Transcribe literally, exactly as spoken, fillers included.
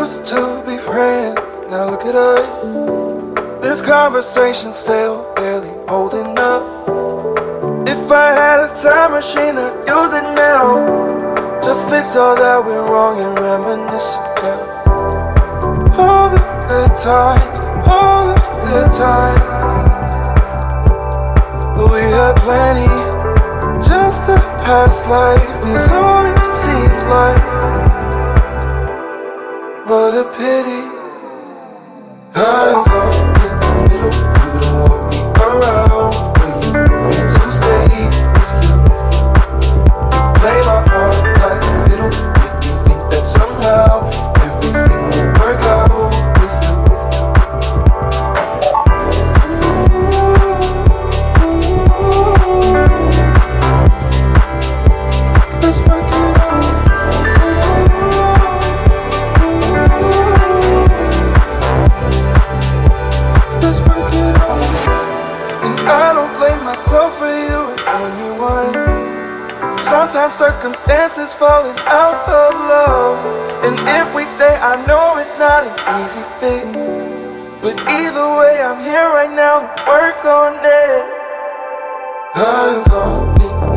used to be friends, now look at us. This conversation still barely holding up. If I had a time machine, I'd use it now to fix all that went wrong and reminisce about all the good times, all the good times. But we had plenty, just a past life is all it seems like. What a pity. I'm caught in the middle, you don't want me around, but you want me to stay with you. Play my heart like a fiddle, make me think that somehow everything will work out with you. Let's work it out. Let's work it out. And I don't blame myself for you and anyone. Sometimes circumstances falling out of love, and if we stay, I know it's not an easy fix. But either way, I'm here right now to work on it. I'm caught in